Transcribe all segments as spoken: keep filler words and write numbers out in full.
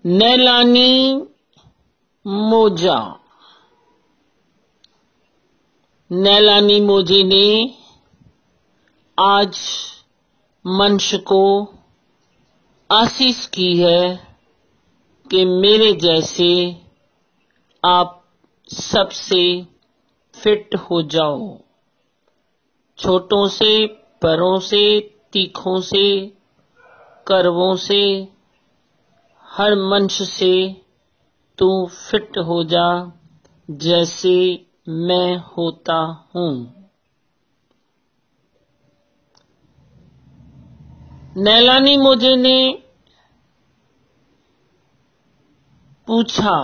नैलानी मोजा। नैलानी मोजे ने आज मंच को आशीष की है कि मेरे जैसे आप सबसे फिट हो जाओ। छोटों से, बड़ों से, तीखों से, करवों से, हर मंच से तू फिट हो जा जैसे मैं होता हूँ। नैलानी मोजे ने पूछा,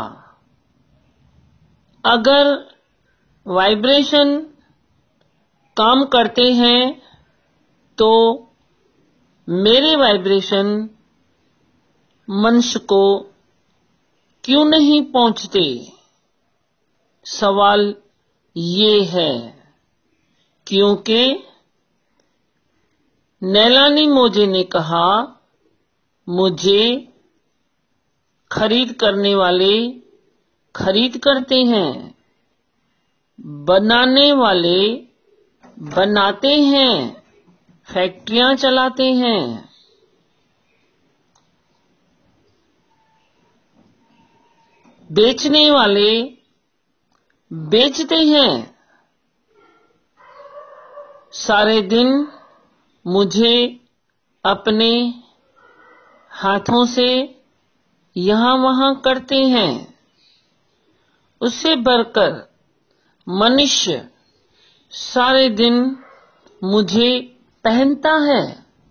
अगर वाइब्रेशन काम करते हैं तो मेरे वाइब्रेशन मंच को क्यों नहीं पहुंचते? सवाल ये है क्योंकि नैलानी मोजे ने कहा, मुझे खरीद करने वाले खरीद करते हैं, बनाने वाले बनाते हैं, फैक्ट्रियां चलाते हैं। बेचने वाले बेचते हैं। सारे दिन मुझे अपने हाथों से यहां वहां करते हैं। उससे बढ़कर मनुष्य सारे दिन मुझे पहनता है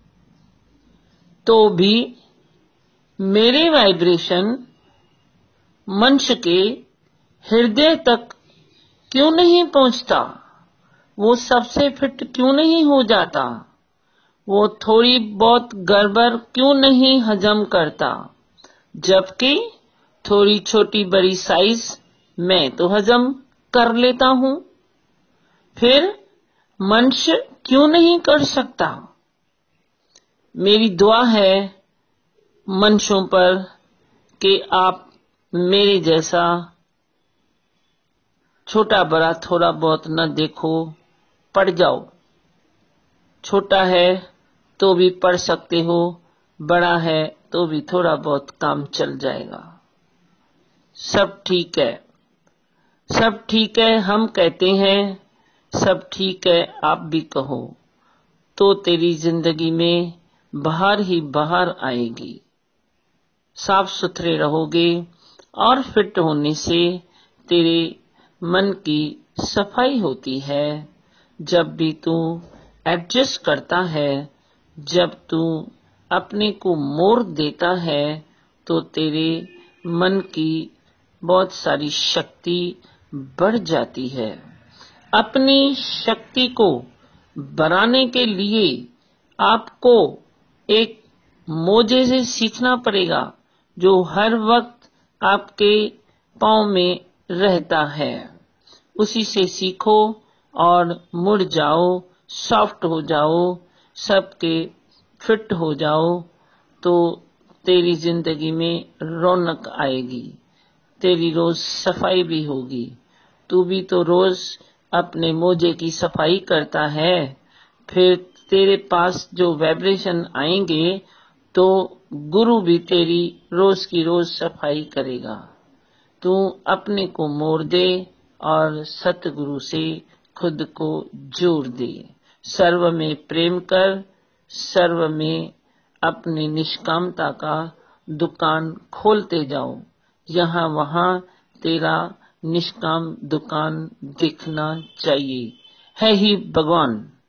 तो भी मेरे वाइब्रेशन मंच के हृदय तक क्यों नहीं पहुंचता? वो सबसे फिट क्यों नहीं हो जाता? वो थोड़ी बहुत गड़बड़ क्यों नहीं हजम करता? जबकि थोड़ी छोटी बड़ी साइज मैं तो हजम कर लेता हूँ। फिर मंच क्यों नहीं कर सकता? मेरी दुआ है मंचों पर कि आप मेरे जैसा छोटा बड़ा थोड़ा बहुत न देखो, पढ़ जाओ। छोटा है तो भी पढ़ सकते हो, बड़ा है तो भी थोड़ा बहुत काम चल जाएगा। सब ठीक है, सब ठीक है हम कहते हैं, सब ठीक है आप भी कहो, तो तेरी जिंदगी में बाहर ही बाहर आएगी। साफ सुथरे रहोगे और फिट होने से तेरे मन की सफाई होती है। जब भी तू एडजस्ट करता है, जब तू अपने को मोड़ देता है, तो तेरे मन की बहुत सारी शक्ति बढ़ जाती है। अपनी शक्ति को बढ़ाने के लिए आपको एक मोजे से सीखना पड़ेगा जो हर वक्त आपके पांव में रहता है। उसी से सीखो और मुड़ जाओ, सॉफ्ट हो जाओ, सबके फिट हो जाओ, तो तेरी जिंदगी में रौनक आएगी। तेरी रोज सफाई भी होगी। तू भी तो रोज अपने मोजे की सफाई करता है। फिर तेरे पास जो वाइब्रेशन आएंगे तो गुरु भी तेरी रोज की रोज सफाई करेगा। तू अपने को मोड़ दे और सतगुरु से खुद को जोड़ दे। सर्व में प्रेम कर, सर्व में अपनी निष्कामता का दुकान खोलते जाओ। यहाँ वहाँ तेरा निष्काम दुकान दिखना चाहिए। है ही भगवान।